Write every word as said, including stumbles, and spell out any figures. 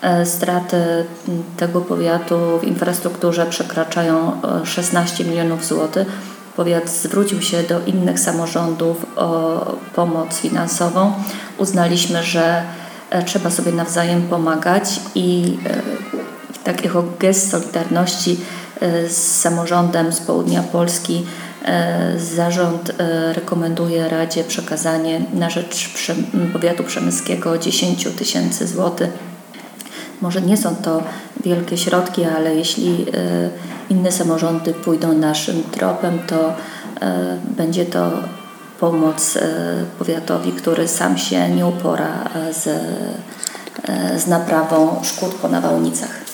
Straty tego powiatu w infrastrukturze przekraczają szesnaście milionów złotych. Powiat zwrócił się do innych samorządów o pomoc finansową. Uznaliśmy, że trzeba sobie nawzajem pomagać i takiego gest solidarności z samorządem z południa Polski zarząd rekomenduje Radzie przekazanie na rzecz powiatu przemyskiego dziesięć tysięcy złotych. Może nie są to wielkie środki, ale jeśli inne samorządy pójdą naszym tropem, to będzie to pomoc powiatowi, który sam się nie upora z, z naprawą szkód po nawałnicach.